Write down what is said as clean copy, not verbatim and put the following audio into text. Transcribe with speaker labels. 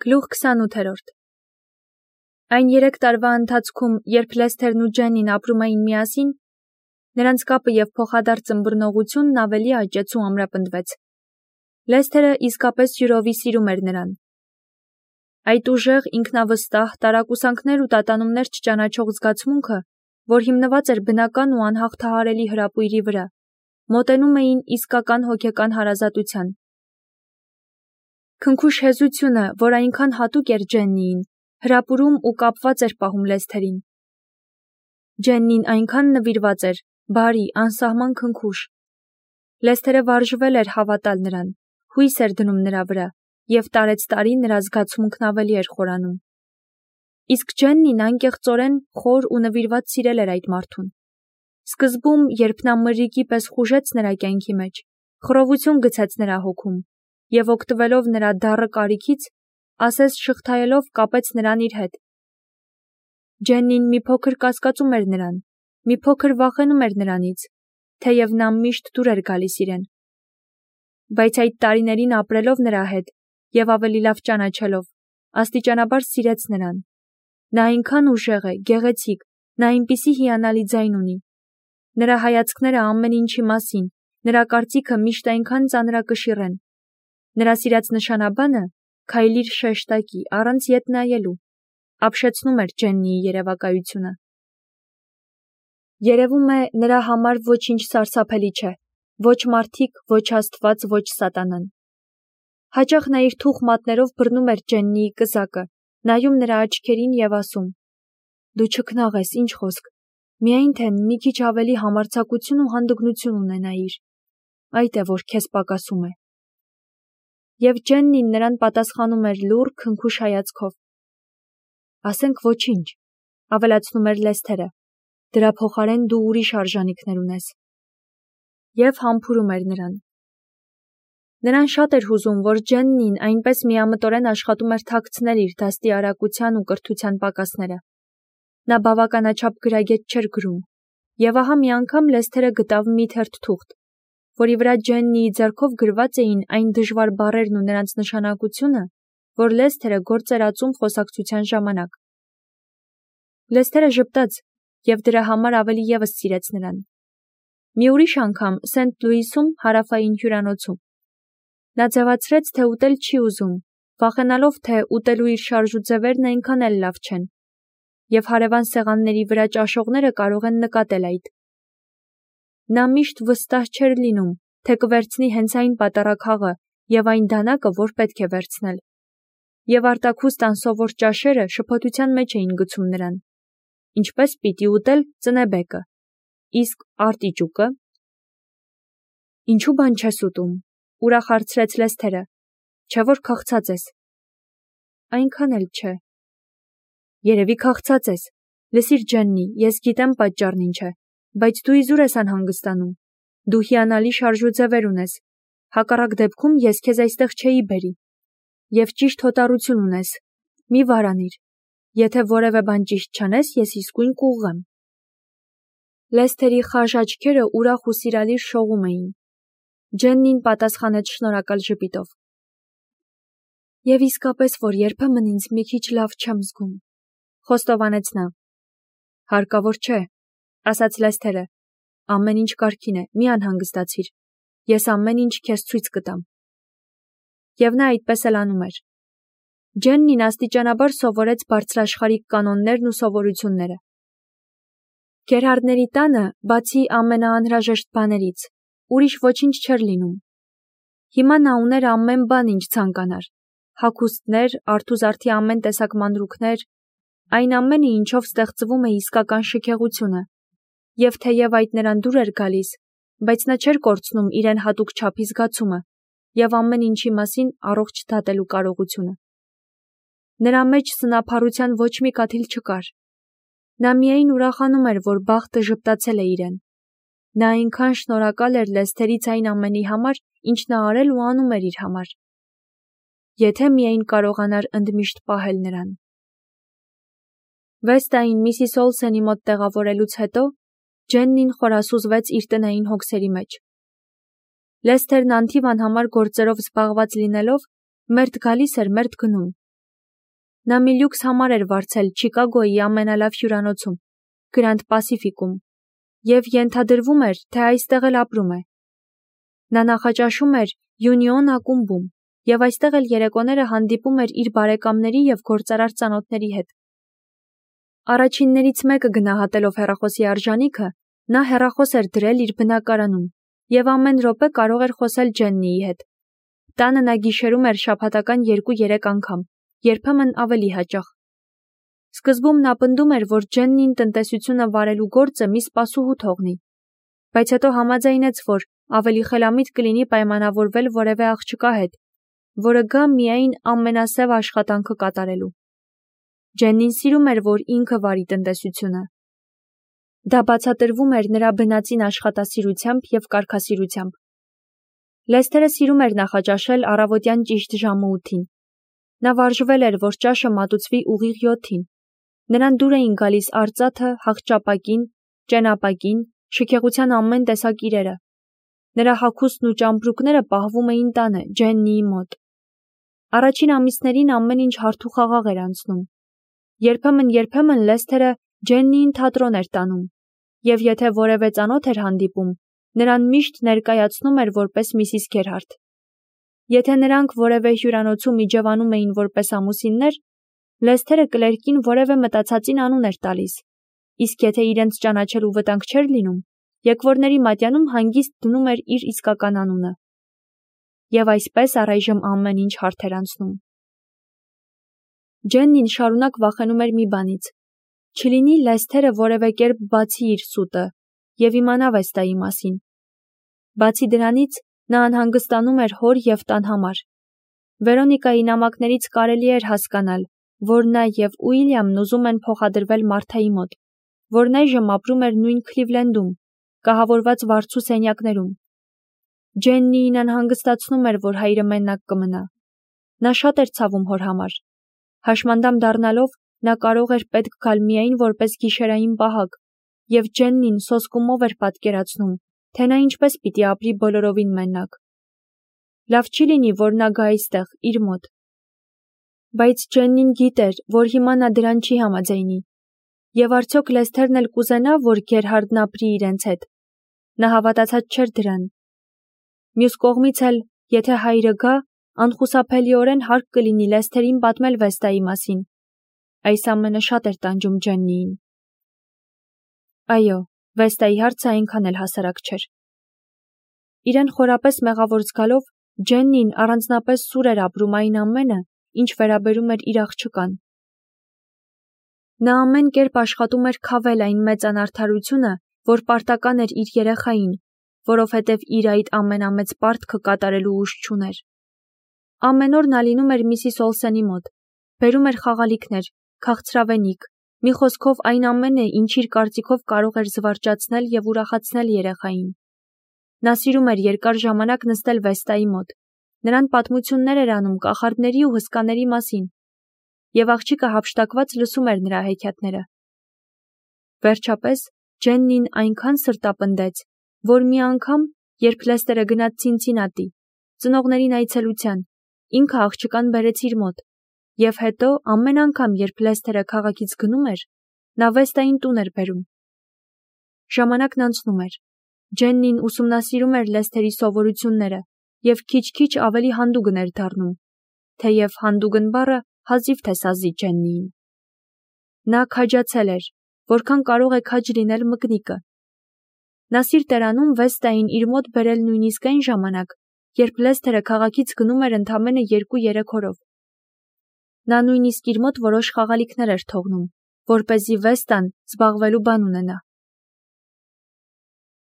Speaker 1: Գլուխ 28 Այն 3 տարվա ընթացքում, երբ Լեսթերն ու Ջեննին ապրում էին միասին, նրանց կապը և փոխադարձ ըմբռնողությունն ավելի աճեց ու ամրապնդվեց։ Լեսթերը իսկապես յուրովի սիրում էր նրան։ Այդ ուժեղ, ինքնավստահ, տարակուսանքներ ու տատանումներ չճանաչող զգացմունքը, որ հիմնված էր բնական ու անհաղթահարելի հրապույրի վրա, մոտենում էին իսկական հոգեկան հարազատության։ Քնքուշ հեզությունը, որ այնքան հատուկ էր Ջեննիին, հրապուրում ու կապված էր պահում Լեսթերին։ Ջեննին այնքան նվիրված էր, բարի, անսահման քնքուշ։ Լեսթերը վարժվել էր հավատալ նրան, հույս էր դնում նրա վրա, և տարեց տարի նրա զգացմունքն ավելի էր խորանում։ Իսկ Ջեննին անկեղծորեն խոր ու նվիրված սիրել էր այդ մարդուն։ Սկզբում, երբ նա մրրիկի պես խուժեց նրա կյանքի մեջ, խռովություն գցեց նրա հոգում, և օգտվելով նրա դառը կարիքից, ասես շղթայելով կապեց նրան իր հետ։ Ջեննին մի փոքր կասկածում էր նրան, մի փոքր վախենում էր նրանից, թեև նա միշտ դուր էր գալիս իրեն։ Բայց այդ տարիներին ապրելով նրա հետ և ավելի լավ ճանաչելով, աստիճանաբար սիրեց նրան։ Նա այնքան ուժեղ է, գեղեցիկ, նա այնպիսի հիանալի ձայն ունի։ Նրա հայացքները ամեն ինչի մասին, նրա կարծիքը միշտ այնքան ծանրակշիռ են։ Նրա սիրած նշանաբանը քայլիր շեշտակի, առանց ետ նայելու, ապշեցնում էր Ջեննիի երևակայությունը։ Երևում է, նրա համար ոչինչ սարսափելի չէ, ոչ մարդիկ, ոչ Աստված, ոչ սատանան։ Հաճախ նա իր թուխ մատներով բռնում էր Ջեննիի կզակը, նայում նրա աչքերին և ասում. «Դու չքնաղ ես, ինչ խոսք, միայն թե մի քիչ ավելի համարձակություն ու հանդգնություն ունենայիր, այդ է, որ քեզ պակասում է»։ Եվ Ջեննին նրան պատասխանում էր լուռ, քնքուշ հայացքով։ «Ասենք ոչինչ», ավելացնում էր Լեսթերը, «դրա փոխարեն դու ուրիշ արժանինքներ ունես»։ Եվ համբուրում էր նրան։ Նրան շատ էր հուզում, որ Ջեննին այնպես միամտորեն աշխատում էր թաքցնել իր դաստիարակության ու կրթության պակասները։ Նա բավականաչափ գրագետ չէր գրում, և ահա մի անգամ Լեսթերը գտավ մի թերթ թուղթ, որի վրա Ջեննիի ձեռքով գրված էին այն դժվար բառերն ու նրանց նշանակությունը, որ Լեսթերը գործ էր ածում խոսակցության ժամանակ։ Լեսթերը ժպտաց և դրա համար ավելի ևս սիրեց նրան։ Մի ուրիշ անգամ Սենթ Լուիսում հարավային հյուրանոցում։ Նա ձևացրեց, թե ուտել չի ուզում, վախենալով, թե ուտելու իր շարժուձևերն այնքան էլ լավ չեն, և հարևան սեղանների վրա ճաշողները կարող են նկատել այդ։ Նա միշտ վստահ չէր լինում, թե կվերցնի հենց այն պատառաքաղը և այն դանակը, որ պետք է վերցնել։ Եվ արտաքուստ անսովոր ճաշերը շփոթության մեջ էին գցում նրան։ Ինչպես պիտի ուտել ծնեբեկը, իսկ արտիճուկը։ Ինչու բան չես ուտում, ուրախ հարցրեց Լեսթերը, չէ՞ որ քաղցած ես։ Այնքան էլ չէ։ Երևի քաղցած ես։ Լսիր, Ջեննի, ես գիտեմ պատճառն ինչ է, բայց դու իզուր ես անհանգստանում։ Դու հիանալի շարժուձևեր ունես, հակառակ դեպքում ես քեզ այստեղ չէի բերի։ Եվ ճիշտ հոտառություն ունես, մի վարանիր։ Եթե որևէ բան ճիշտ չանես, ես իսկույն կուղղեմ։ Լեսթերի խաժ աչքերը ուրախ ու սիրալիր շողում էին։ Ջեննին պատասխանեց շնորհակալ ժպիտով։ Եվ իսկապես, որ երբեմն ինձ մի քիչ լավ չեմ զգում, խոստովանեց նա։ Հարկավոր չէ, ասաց Լեսթերը, ամեն ինչ կարգին է, մի անհանգստացիր, ես ամեն ինչ քեզ ցույց կտամ։ Եվ նա այդպես էլ անում էր։ Ջեննին աստիճանաբար սովորեց բարձրաշխարհիկ կանոններն ու սովորությունները։ Գերհարդների տանը, բացի ամենաանհրաժեշտ բաներից, ուրիշ ոչինչ չէր լինում։ Հիմա նա ուներ ամեն բան, ինչ ցանկանար, հագուստներ, արթուզարդի ամեն տեսակ մանրուքներ, այն ամենը, ինչով ստեղծվում է իսկական շքեղությունը, և թեև այդ նրան դուր էր գալիս, բայց նա չէր կորցնում իրեն հատուկ չափի զգացումը և ամեն ինչի մասին առողջ դատելու կարողությունը։ Նրա մեջ սնափառության ոչ մի կաթիլ չկար։ Նա միայն ուրախանում էր, որ բախտը ժպտացել է իրեն։ Նա այնքան շնորհակալ էր Լեսթերից այն ամենի համար, ինչ նա արել ու անում էր իր համար։ Եթե միայն կարողանար ընդմիշտ պահել նրան։ Վեստային Միսիս Օլսենի մոտ տեղավորելուց հետո Ջեննին խորասուզվեց իր տնային հոգսերի մեջ։ Լեսթերն անթիվ անհամար գործերով զբաղված լինելով, մերթ գալիս էր, մերթ գնում, Նա մի լյուքս համար էր վարձել Չիկագոյի ամենալավ հյուրանոցում, Grand Pacific-ում, և ենթադրվում էր, թե այստեղ էլ ապրում է։ Նա նախաճաշում էր Union ակումբում և այստեղ էլ երեկոները հանդիպում էր իր բարեկամների և գործարար ծանոթների հետ։ Առաջիններից մեկը գնահատելով հեռախոսի արժանիքը, նա հեռախոս էր դրել իր բնակարանում և ամեն րոպե կարող էր խոսել Ջեննիի հետ։ Տանը նա գիշերում էր շաբաթական 2-3 անգամ, երբեմն ավելի հաճախ։ Սկզբում նա պնդում էր, որ Ջեննին տնտեսությունը վարելու գործը մի սպասուհու թողնի, բայց հետո համաձայնեց, որ ավելի խելամիտ կլինի պայմանավորվել որևէ աղջկա հետ, որը գա միայն ամենասև աշխատանքը կատարելու։ Ջեննին սիրում էր, որ ինքը վարի տնտեսությունը։ Դա բացատրվում էր նրա բնածին աշխատասիրությամբ և կարգասիրությամբ։ Լեսթերը սիրում էր նախաճաշել առավոտյան ճիշտ ժամը 8-ին։ Նա վարժվել էր, որ ճաշը մատուցվի ուղիղ 7-ին։ Նրան դուր էին գալիս արծաթը, հաղճապակին, ճենապակին, շքեղության ամեն տեսակ իրերը։ Նրա հագուստն ու ճամպրուկները պահվում էին տանը, Ջեննիի մոտ։ Առաջին ամիսներին ամեն ինչ հարթ ու խաղաղ էր անցնում։ Երբեմն Լեսթերը Ջեննիին թատրոն էր տանում, և եթե որևէ ծանոթ էր հանդիպում, նրան միշտ ներկայացնում էր որպես Միսիս Գերհարդ։ Եթե նրանք որևէ հյուրանոցում իջևանում էին որպես ամուսիններ, Լեսթերը կլերկին որևէ մտածածին անուն էր տալիս, իսկ եթե իրենց ճանաչելու վտանգ չէր լինում, եկվորների մատյանում հանգիստ դնում էր իր իսկական անունը։ Եվ այսպես առայժմ ամեն ինչ հարթ էր անցնում։ Ջեննին շարունակ վախենում էր մի բանից. չլինի Լեսթերը որևէ կերպ բացի իր սուտը և իմանա Վեստայի մասին։ Բացի դրանից, նա անհանգստանում էր հոր և տան համար։ Վերոնիկայի նամակներից կարելի էր հասկանալ, որ նա և Ուիլյամն ուզում են փոխադրվել Մարթայի մոտ, որն այժմ ապրում էր նույն Քլիվլենդում, կահավորված վարձու սենյակներում։ Ջեննիին անհանգստացնում էր, որ հայրը մենակ կմնա։ Նա շատ էր ցավում հոր համար։ Հաշմանդամ դառնալով, նա կարող էր պետք գալ միայն որպես գիշերային պահակ, և Ջեննին սոսկումով էր պատկերացնում, թե նա ինչպես պիտի ապրի բոլորովին մենակ։ Լավ չի լինի, որ նա գա այստեղ, իր մոտ։ Բայց Ջեննին գիտեր, որ հիմա նա դրան չի համաձայնի։ Եվ արդյոք Լեսթերն էլ կուզենա, որ Գերհարդն ապրի իրենց հետ։ Նա հավատացած չէր դրան։ Մյուս կողմից էլ, եթե հայրը գա, անխուսափելիորեն հարկ կլինի Լեսթերին պատմել Վեստայի մասին։ Այս ամենը շատ էր տանջում Ջեննիին։ Այո, Վեստայի հարցը այնքան էլ հասարակ չէր։ Իրեն խորապես մեղավոր զգալով, Ջեննին առանձնապես սուր էր ապրում այն ամենը, ինչ վերաբերում էր իր աղջկան։ Նա ամեն կերպ աշխատում էր քավել այն մեծ անարդարությունը, որ պարտական էր իր երեխային, որովհետև իր այդ ամենամեծ պարտքը կատարելու ուժ չուներ։ Ամեն օր նա լինում էր Միսիս Օլսենի մոտ, բերում էր խաղալիքներ, քաղցրավենիք, մի խոսքով այն ամենը, ինչ իր կարծիքով կարող էր զվարճացնել և ուրախացնել երեխային։ Նա սիրում էր երկար ժամանակ նստել Վեստայի մոտ, նրան պատմություններ էր անում կախարդների ու հսկաների մասին, և աղջիկը հափշտակված լսում էր նրա հեքիաթները։ Վերջապես, Ջեննին այնքան սրտապնդեց, որ մի անգամ, երբ Լեսթերը գնաց Ցինցինատի, ծնողներին այցելության, ինքը աղջկան բերեց իր մոտ, և հետո ամեն անգամ, երբ Լեսթերը քաղաքից գնում էր, նա Վեստային տուն էր բերում։ Ժամանակն անցնում էր։ Ջեննին ուսումնասիրում էր Լեսթերի սովորությունները և քիչ-քիչ ավելի հանդուգն էր դառնում, թեև հանդուգն բառը հազիվ թե սազի Ջեննիին։ Նա քաջացել էր, որքան կարող է քաջ լինել մկնիկը։ Նա սիրտ էր անում Վեստային իր մոտ բերել նույնիսկ այն ժամանակ, երբ Լեսթերը քաղաքից գնում էր ընդամենը 2-3 օրով։ Նա նույնիսկ իր մոտ որոշ խաղալիքներ էր թողնում, որպեսզի Վեստան զբաղվելու բան ունենա։